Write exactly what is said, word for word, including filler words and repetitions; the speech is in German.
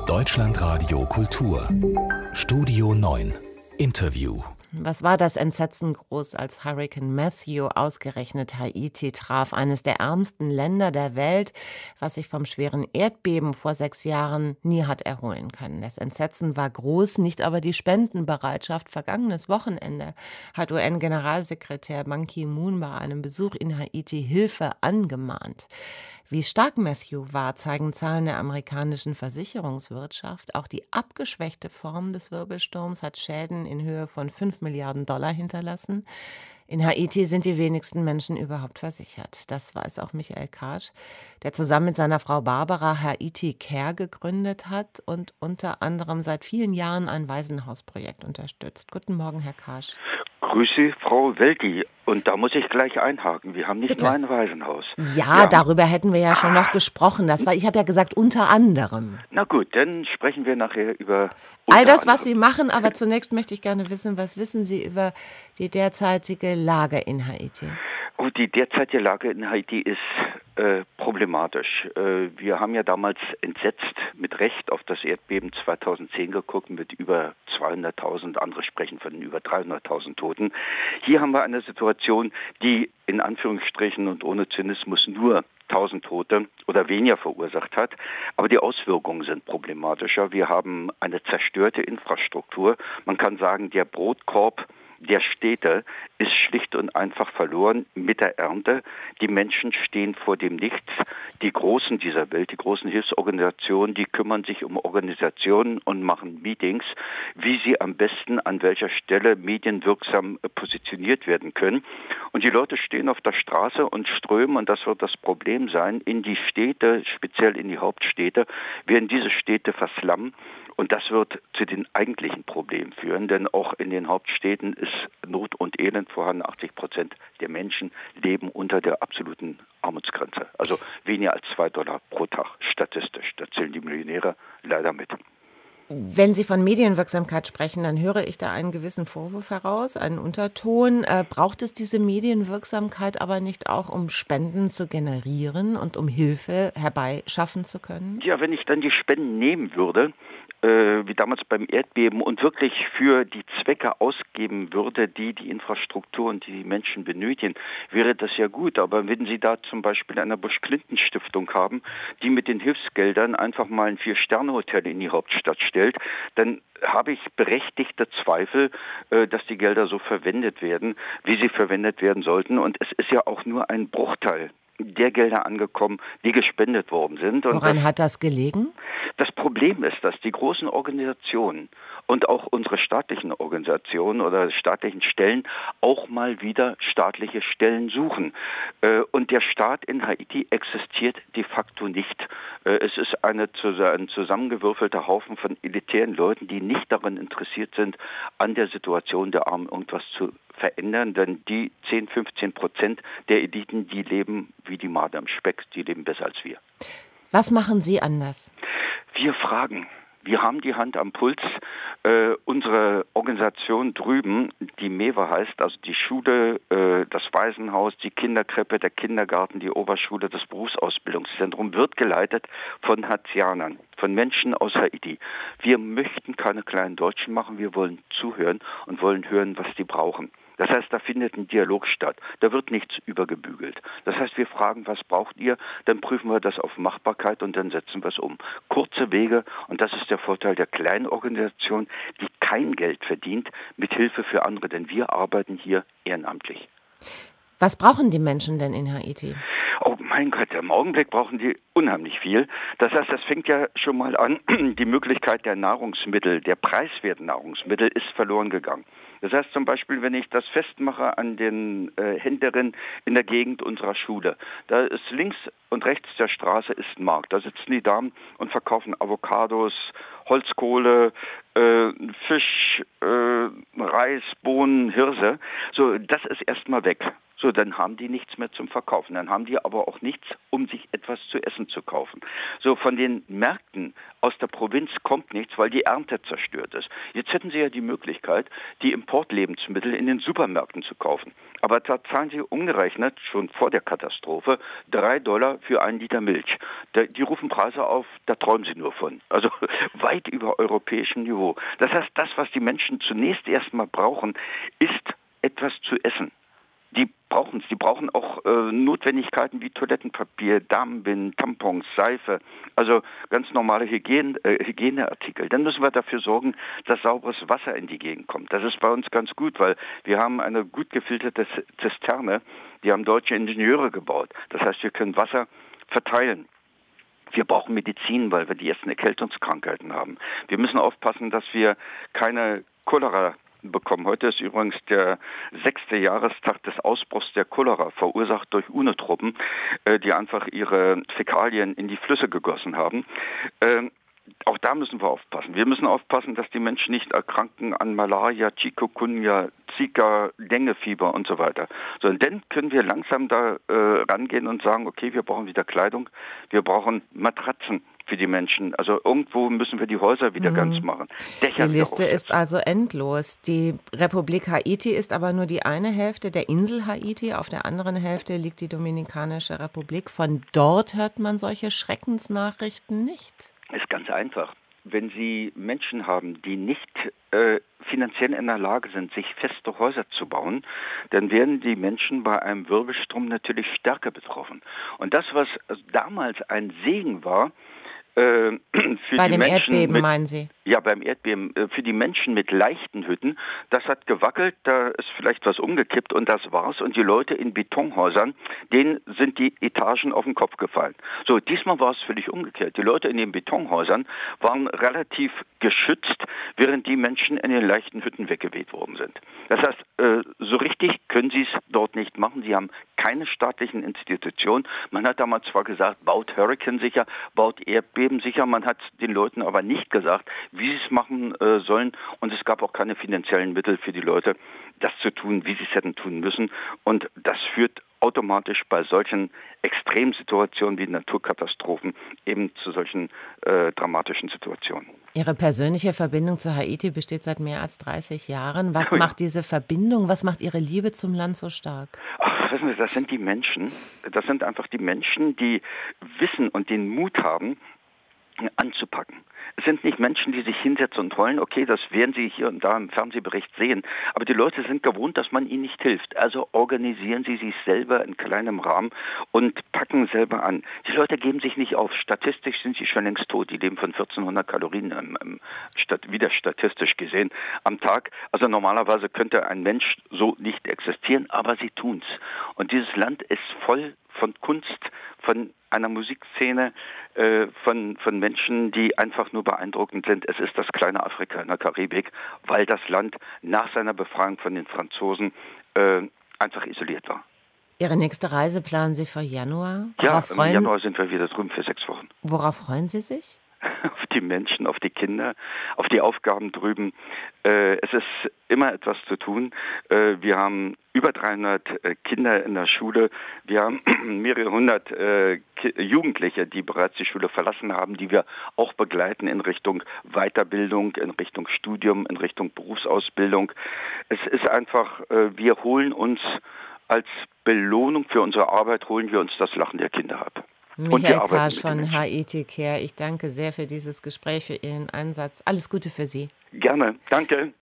Deutschlandradio Kultur. Studio neun. Interview. Was war das Entsetzen groß, als Hurrikan Matthew ausgerechnet Haiti traf, eines der ärmsten Länder der Welt, was sich vom schweren Erdbeben vor sechs Jahren nie hat erholen können. Das Entsetzen war groß, nicht aber die Spendenbereitschaft. Vergangenes Wochenende hat U N-Generalsekretär Ban Ki-moon bei einem Besuch in Haiti Hilfe angemahnt. Wie stark Matthew war, zeigen Zahlen der amerikanischen Versicherungswirtschaft. Auch die abgeschwächte Form des Wirbelsturms hat Schäden in Höhe von fünf Milliarden Dollar hinterlassen. In Haiti sind die wenigsten Menschen überhaupt versichert. Das weiß auch Michael Karsch, der zusammen mit seiner Frau Barbara Haiti Care gegründet hat und unter anderem seit vielen Jahren ein Waisenhausprojekt unterstützt. Guten Morgen, Herr Karsch. Grüße, Frau Welti. Und da muss ich gleich einhaken. Wir haben nicht Bitte. nur ein Waisenhaus. Ja, Wir darüber hätten wir ja schon noch gesprochen. Das war, ich habe ja gesagt, unter anderem. Na gut, dann sprechen wir nachher über All unter das, was Sie anderem. machen, aber zunächst möchte ich gerne wissen, was wissen Sie über die derzeitige Lage in Haiti? Oh, die derzeitige Lage in Haiti ist äh, problematisch. Äh, wir haben ja damals entsetzt mit Recht auf das Erdbeben zweitausendzehn geguckt mit über zweihunderttausend, andere sprechen von über dreihunderttausend Toten. Hier haben wir eine Situation, die in Anführungsstrichen und ohne Zynismus nur tausend Tote oder weniger verursacht hat, aber die Auswirkungen sind problematischer. Wir haben eine zerstörte Infrastruktur. Man kann sagen, der Brotkorb der Städte ist schlicht und einfach verloren mit der Ernte. Die Menschen stehen vor dem Nichts. Die Großen dieser Welt, die großen Hilfsorganisationen, die kümmern sich um Organisationen und machen Meetings, wie sie am besten an welcher Stelle medienwirksam positioniert werden können. Und die Leute stehen auf der Straße und strömen, und das wird das Problem sein, in die Städte, speziell in die Hauptstädte, werden diese Städte verslammen. Und das wird zu den eigentlichen Problemen führen, denn auch in den Hauptstädten ist Not und Elend vorhanden. achtzig Prozent der Menschen leben unter der absoluten Armutsgrenze. Also weniger als zwei Dollar pro Tag statistisch. Da zählen die Millionäre leider mit. Wenn Sie von Medienwirksamkeit sprechen, dann höre ich da einen gewissen Vorwurf heraus, einen Unterton. Äh, braucht es diese Medienwirksamkeit aber nicht auch, um Spenden zu generieren und um Hilfe herbeischaffen zu können? Ja, wenn ich dann die Spenden nehmen würde, äh, wie damals beim Erdbeben, und wirklich für die Zwecke ausgeben würde, die die Infrastruktur und die Menschen benötigen, wäre das ja gut. Aber wenn Sie da zum Beispiel eine Bush-Clinton-Stiftung haben, die mit den Hilfsgeldern einfach mal ein Vier-Sterne-Hotel in die Hauptstadt stellt, dann habe ich berechtigte Zweifel, äh, dass die Gelder so verwendet werden, wie sie verwendet werden sollten. Und es ist ja auch nur ein Bruchteil der Gelder angekommen, die gespendet worden sind. Und Woran das, hat das gelegen? Das Problem ist, dass die großen Organisationen und auch unsere staatlichen Organisationen oder staatlichen Stellen auch mal wieder staatliche Stellen suchen. Äh, Und der Staat in Haiti existiert de facto nicht. Äh, Es ist eine, ein zusammengewürfelter Haufen von elitären Leuten, die nicht daran interessiert sind, an der Situation der Armen irgendwas zu verändern, denn die zehn, fünfzehn Prozent der Eliten, die leben wie die Marder im Speck, die leben besser als wir. Was machen Sie anders? Wir fragen. Wir haben die Hand am Puls. Äh, unsere Organisation drüben, die MEWA heißt, also die Schule, äh, das Waisenhaus, die Kinderkrippe, der Kindergarten, die Oberschule, das Berufsausbildungszentrum, wird geleitet von Haitianern, von Menschen aus Haiti. Wir möchten keine kleinen Deutschen machen, wir wollen zuhören und wollen hören, was die brauchen. Das heißt, da findet ein Dialog statt. Da wird nichts übergebügelt. Das heißt, wir fragen, was braucht ihr? Dann prüfen wir das auf Machbarkeit und dann setzen wir es um. Kurze Wege, und das ist der Vorteil der kleinen Organisation, die kein Geld verdient, mit Hilfe für andere, denn wir arbeiten hier ehrenamtlich. Was brauchen die Menschen denn in Haiti? Oh mein Gott, im Augenblick brauchen die unheimlich viel. Das heißt, das fängt ja schon mal an, die Möglichkeit der Nahrungsmittel, der preiswerten Nahrungsmittel ist verloren gegangen. Das heißt zum Beispiel, wenn ich das festmache an den äh, Händlerinnen in der Gegend unserer Schule, da ist links und rechts der Straße ist ein Markt. Da sitzen die Damen und verkaufen Avocados, Holzkohle, äh, Fisch, äh, Reis, Bohnen, Hirse. So, das ist erstmal weg. So, dann haben die nichts mehr zum Verkaufen. Dann haben die aber auch nichts, um sich etwas zu essen zu kaufen. So, von den Märkten aus der Provinz kommt nichts, weil die Ernte zerstört ist. Jetzt hätten sie ja die Möglichkeit, die Importlebensmittel in den Supermärkten zu kaufen. Aber da zahlen sie umgerechnet, schon vor der Katastrophe, drei Dollar für einen Liter Milch. Die rufen Preise auf, da träumen sie nur von. Also weit über europäischem Niveau. Das heißt, das, was die Menschen zunächst erstmal brauchen, ist etwas zu essen. Die brauchen es. Die brauchen auch äh, Notwendigkeiten wie Toilettenpapier, Damenbinden, Tampons, Seife, also ganz normale Hygiene, äh, Hygieneartikel. Dann müssen wir dafür sorgen, dass sauberes Wasser in die Gegend kommt. Das ist bei uns ganz gut, weil wir haben eine gut gefilterte Zisterne, die haben deutsche Ingenieure gebaut. Das heißt, wir können Wasser verteilen. Wir brauchen Medizin, weil wir die ersten Erkältungskrankheiten haben. Wir müssen aufpassen, dass wir keine Cholera bekommen. Heute ist übrigens der sechste Jahrestag des Ausbruchs der Cholera, verursacht durch UNO-Truppen, äh, die einfach ihre Fäkalien in die Flüsse gegossen haben. Ähm, auch da müssen wir aufpassen. Wir müssen aufpassen, dass die Menschen nicht erkranken an Malaria, Chikungunya, Zika, Denguefieber und so weiter. So, und dann können wir langsam da äh, rangehen und sagen, okay, wir brauchen wieder Kleidung, wir brauchen Matratzen für die Menschen. Also irgendwo müssen wir die Häuser wieder mhm. ganz machen. Dächer die Liste ist also endlos. Die Republik Haiti ist aber nur die eine Hälfte der Insel Haiti. Auf der anderen Hälfte liegt die Dominikanische Republik. Von dort hört man solche Schreckensnachrichten nicht. Ist ganz einfach. Wenn Sie Menschen haben, die nicht äh, finanziell in der Lage sind, sich feste Häuser zu bauen, dann werden die Menschen bei einem Wirbelsturm natürlich stärker betroffen. Und das, was damals ein Segen war, äh, für bei die dem Menschen Erdbeben, mit, meinen Sie? Ja, beim Erdbeben. Äh, für die Menschen mit leichten Hütten, das hat gewackelt, da ist vielleicht was umgekippt und das war's. Und die Leute in Betonhäusern, denen sind die Etagen auf den Kopf gefallen. So, diesmal war es völlig umgekehrt. Die Leute in den Betonhäusern waren relativ geschützt, während die Menschen in den leichten Hütten weggeweht worden sind. Das heißt, äh, so richtig können sie es dort nicht machen. Sie haben keine staatlichen Institutionen. Man hat damals zwar gesagt, baut Hurricane sicher, baut Erdbeben sicher. Man hat den Leuten aber nicht gesagt, wie sie es machen äh, sollen. Und es gab auch keine finanziellen Mittel für die Leute, das zu tun, wie sie es hätten tun müssen. Und das führt automatisch bei solchen Extremsituationen wie Naturkatastrophen eben zu solchen äh, dramatischen Situationen. Ihre persönliche Verbindung zu Haiti besteht seit mehr als dreißig Jahren. Was macht diese Verbindung, was macht Ihre Liebe zum Land so stark? Ach, wissen Sie, das sind die Menschen. Das sind einfach die Menschen, die wissen und den Mut haben, anzupacken. Es sind nicht Menschen, die sich hinsetzen und heulen, okay, das werden Sie hier und da im Fernsehbericht sehen, aber die Leute sind gewohnt, dass man ihnen nicht hilft. Also organisieren Sie sich selber in kleinem Rahmen und packen selber an. Die Leute geben sich nicht auf. Statistisch sind sie schon längst tot. Die leben von vierzehnhundert Kalorien, ähm, ähm, stat- wieder statistisch gesehen, am Tag. Also normalerweise könnte ein Mensch so nicht existieren, aber sie tun's. Und dieses Land ist voll von Kunst, von einer Musikszene, äh, von, von Menschen, die einfach nur beeindruckend sind. Es ist das kleine Afrika in der Karibik, weil das Land nach seiner Befreiung von den Franzosen äh, einfach isoliert war. Ihre nächste Reise planen Sie für Januar? Worauf ja, im Januar sind wir wieder drüben für sechs Wochen. Worauf freuen Sie sich? Auf die Menschen, auf die Kinder, auf die Aufgaben drüben. Äh, es ist immer etwas zu tun. Äh, wir haben über dreihundert äh, Kinder in der Schule. Wir haben mehrere hundert äh, Ki- Jugendliche, die bereits die Schule verlassen haben, die wir auch begleiten in Richtung Weiterbildung, in Richtung Studium, in Richtung Berufsausbildung. Es ist einfach, äh, wir holen uns als Belohnung für unsere Arbeit, holen wir uns das Lachen der Kinder ab. Michael Karsch von Haiti Care, ich danke sehr für dieses Gespräch, für Ihren Einsatz. Alles Gute für Sie. Gerne, danke.